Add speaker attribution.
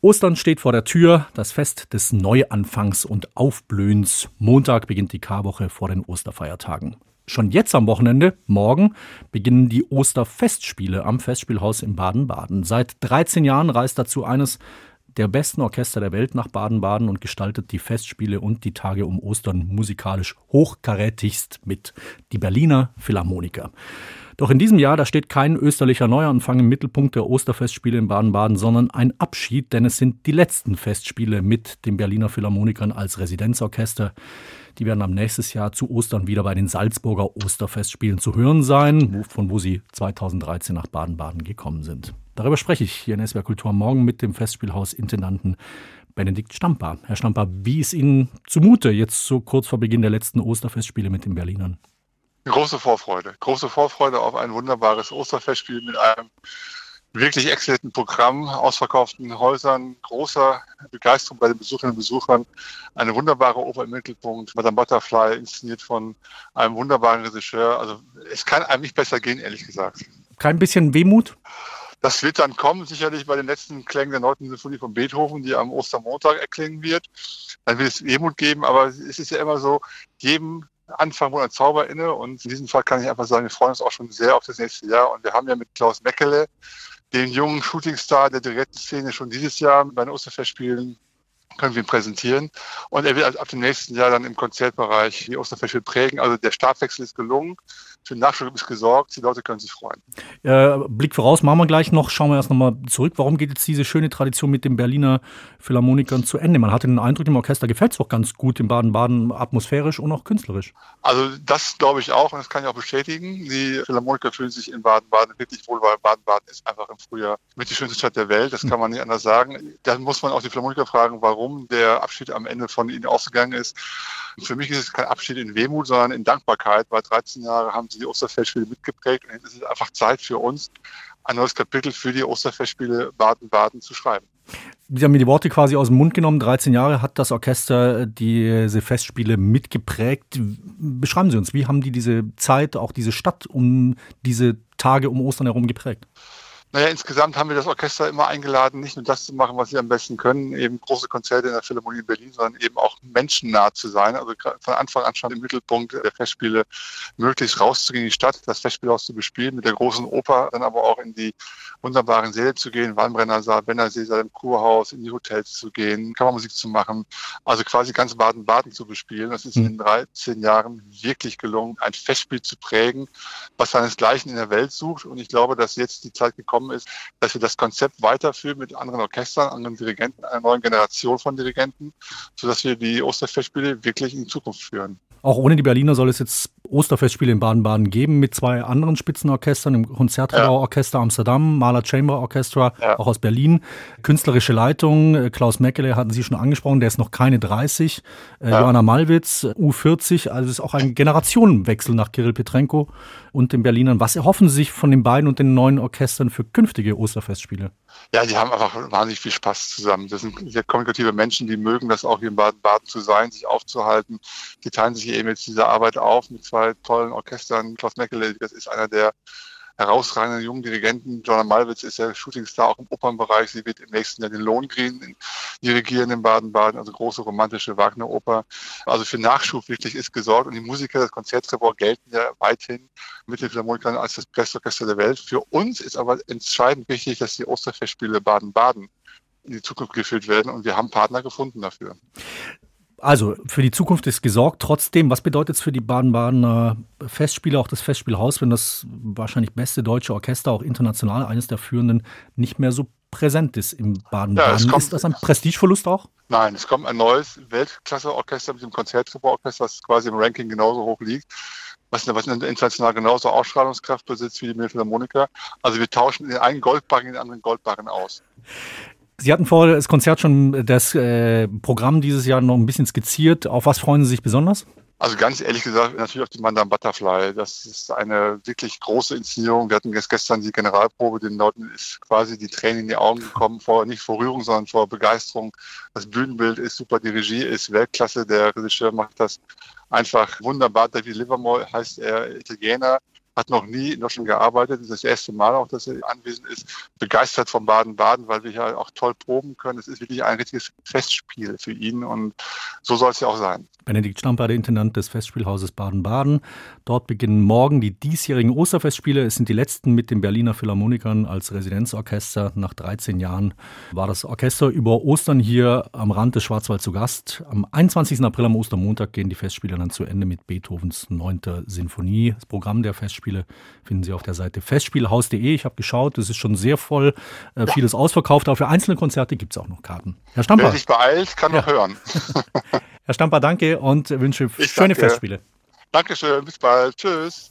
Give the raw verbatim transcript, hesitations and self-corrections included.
Speaker 1: Ostern steht vor der Tür, das Fest des Neuanfangs und Aufblühens. Montag beginnt die Karwoche vor den Osterfeiertagen. Schon jetzt am Wochenende, morgen, beginnen die Osterfestspiele am Festspielhaus in Baden-Baden. Seit dreizehn Jahren reist dazu eines der besten Orchester der Welt nach Baden-Baden und gestaltet die Festspiele und die Tage um Ostern musikalisch hochkarätigst mit, die Berliner Philharmoniker. Doch in diesem Jahr, da steht kein österlicher Neuanfang im Mittelpunkt der Osterfestspiele in Baden-Baden, sondern ein Abschied, denn es sind die letzten Festspiele mit den Berliner Philharmonikern als Residenzorchester. Die werden am nächsten Jahr zu Ostern wieder bei den Salzburger Osterfestspielen zu hören sein, von wo sie zweitausenddreizehn nach Baden-Baden gekommen sind. Darüber spreche ich hier in S W R Kultur morgen mit dem Festspielhausintendanten Benedikt Stamper. Herr Stamper, wie ist Ihnen zumute jetzt so kurz vor Beginn der letzten Osterfestspiele mit den Berlinern?
Speaker 2: Große Vorfreude. Große Vorfreude auf ein wunderbares Osterfestspiel mit einem wirklich exzellenten Programm, ausverkauften Häusern, großer Begeisterung bei den Besucherinnen und Besuchern. Eine wunderbare Oper im Mittelpunkt, Madame Butterfly, inszeniert von einem wunderbaren Regisseur. Also es kann einem nicht besser gehen, ehrlich gesagt. Kein bisschen Wehmut? Das wird dann kommen, sicherlich bei den letzten Klängen der neunten Sinfonie von Beethoven, die am Ostermontag erklingen wird. Dann wird es Wehmut geben, aber es ist ja immer so, jedem Anfang wohl ein Zauber inne, und in diesem Fall kann ich einfach sagen, wir freuen uns auch schon sehr auf das nächste Jahr, und wir haben ja mit Klaus Meckele, den jungen Shootingstar der direkten Szene, schon dieses Jahr bei den Osterfestspielen können wir ihn präsentieren, und er wird ab dem nächsten Jahr dann im Konzertbereich die Osterfestspiele prägen. Also der Startwechsel ist gelungen, für den Nachschub ist gesorgt, die Leute können sich freuen. Äh, Blick voraus, machen wir gleich noch, schauen wir erst nochmal zurück. Warum geht jetzt diese schöne Tradition mit den Berliner Philharmonikern zu Ende? Man hatte den Eindruck, dem Orchester gefällt es doch ganz gut in Baden-Baden, atmosphärisch und auch künstlerisch. Also das glaube ich auch, und das kann ich auch bestätigen. Die Philharmoniker fühlen sich in Baden-Baden wirklich wohl, weil Baden-Baden ist einfach im Frühjahr mit die schönste Stadt der Welt. Das kann man nicht anders sagen. Dann muss man auch die Philharmoniker fragen, warum der Abschied am Ende von ihnen ausgegangen ist. Für mich ist es kein Abschied in Wehmut, sondern in Dankbarkeit, weil dreizehn Jahre haben sie die Osterfestspiele mitgeprägt, und es ist einfach Zeit für uns, ein neues Kapitel für die Osterfestspiele Baden-Baden zu schreiben. Sie haben mir die Worte quasi aus dem Mund genommen. dreizehn Jahre hat das Orchester diese Festspiele mitgeprägt. Beschreiben Sie uns, wie haben die diese Zeit, auch diese Stadt um diese Tage um Ostern herum geprägt? Naja, insgesamt haben wir das Orchester immer eingeladen, nicht nur das zu machen, was sie am besten können, eben große Konzerte in der Philharmonie in Berlin, sondern eben auch menschennah zu sein. Also von Anfang an schon im Mittelpunkt der Festspiele möglichst rauszugehen in die Stadt, das Festspielhaus zu bespielen, mit der großen Oper, dann aber auch in die wunderbaren Säle zu gehen, Weinbrenner Saal, Bennersee Saal, im Kurhaus, in die Hotels zu gehen, Kammermusik zu machen, also quasi ganz Baden-Baden zu bespielen. Das ist in den dreizehn Jahren wirklich gelungen, ein Festspiel zu prägen, was seinesgleichen in der Welt sucht, und ich glaube, dass jetzt die Zeit gekommen ist, dass wir das Konzept weiterführen mit anderen Orchestern, anderen Dirigenten, einer neuen Generation von Dirigenten, sodass wir die Osterfestspiele wirklich in die Zukunft führen. Auch ohne die Berliner soll es jetzt Osterfestspiele in Baden-Baden geben, mit zwei anderen Spitzenorchestern, im Konzertgebauorchester ja. Amsterdam, Mahler Chamber Orchestra, ja. auch aus Berlin. Künstlerische Leitung, Klaus Meckele hatten Sie schon angesprochen, der ist noch keine dreißig. Ja. Johanna Malwitz, U vierzig, also es ist auch ein Generationenwechsel nach Kirill Petrenko und den Berlinern. Was erhoffen Sie sich von den beiden und den neuen Orchestern für künftige Osterfestspiele? Ja, die haben einfach wahnsinnig viel Spaß zusammen. Das sind sehr kommunikative Menschen, die mögen das auch hier in Baden-Baden zu sein, sich aufzuhalten. Die teilen sich eben jetzt diese Arbeit auf mit zwei tollen Orchestern. Klaus Meckele, das ist einer der herausragenden jungen Dirigenten. Johanna Malwitz ist der Shootingstar auch im Opernbereich. Sie wird im nächsten Jahr den Lohengrin dirigieren in Baden-Baden, also große romantische Wagner-Oper. Also für Nachschub wirklich ist gesorgt, und die Musiker des Konzertrepertoires gelten ja weithin mit den Philharmonikern als das beste Orchester der Welt. Für uns ist aber entscheidend wichtig, dass die Osterfestspiele Baden-Baden in die Zukunft geführt werden, und wir haben Partner gefunden dafür. Also für die Zukunft ist gesorgt. Trotzdem, was bedeutet es für die Baden-Badener Festspiele, auch das Festspielhaus, wenn das wahrscheinlich beste deutsche Orchester, auch international eines der führenden, nicht mehr so präsent ist im Baden-Baden? Ja, ist das ein Prestigeverlust auch? Nein, es kommt ein neues Weltklasse-Orchester mit dem Konzertgebauorchester, das quasi im Ranking genauso hoch liegt, was, was international genauso Ausstrahlungskraft besitzt wie die Berliner Philharmoniker. Also wir tauschen den einen Goldbarren in den anderen Goldbarren aus. Sie hatten vor das Konzert schon das äh, Programm dieses Jahr noch ein bisschen skizziert. Auf was freuen Sie sich besonders? Also ganz ehrlich gesagt, natürlich auf die Madame Butterfly. Das ist eine wirklich große Inszenierung. Wir hatten gestern die Generalprobe, den Leuten ist quasi die Tränen in die Augen gekommen, vor, nicht vor Rührung, sondern vor Begeisterung. Das Bühnenbild ist super, die Regie ist Weltklasse, der Regisseur macht das einfach wunderbar. David Livermore heißt er, Italiener, hat noch nie in Deutschland gearbeitet. Das ist das erste Mal auch, dass er anwesend ist. Begeistert vom Baden-Baden, weil wir hier auch toll proben können. Es ist wirklich ein richtiges Festspiel für ihn und so soll es ja auch sein.
Speaker 1: Benedikt Stamper, der Intendant des Festspielhauses Baden-Baden. Dort beginnen morgen die diesjährigen Osterfestspiele. Es sind die letzten mit den Berliner Philharmonikern als Residenzorchester. Nach dreizehn Jahren war das Orchester über Ostern hier am Rand des Schwarzwald zu Gast. Am einundzwanzigsten April, am Ostermontag, gehen die Festspiele dann zu Ende mit Beethovens neunter Sinfonie. Das Programm der Festspiele finden Sie auf der Seite festspielhaus punkt de. Ich habe geschaut, es ist schon sehr voll, äh,
Speaker 2: Ja.
Speaker 1: vieles ausverkauft, aber für einzelne Konzerte gibt es auch noch Karten. Herr Stamper.
Speaker 2: Wer sich beeilt, kann noch
Speaker 1: Ja.
Speaker 2: hören.
Speaker 1: Herr Stamper, danke und wünsche
Speaker 2: Ich
Speaker 1: schöne
Speaker 2: danke.
Speaker 1: Festspiele.
Speaker 2: Dankeschön, bis bald. Tschüss.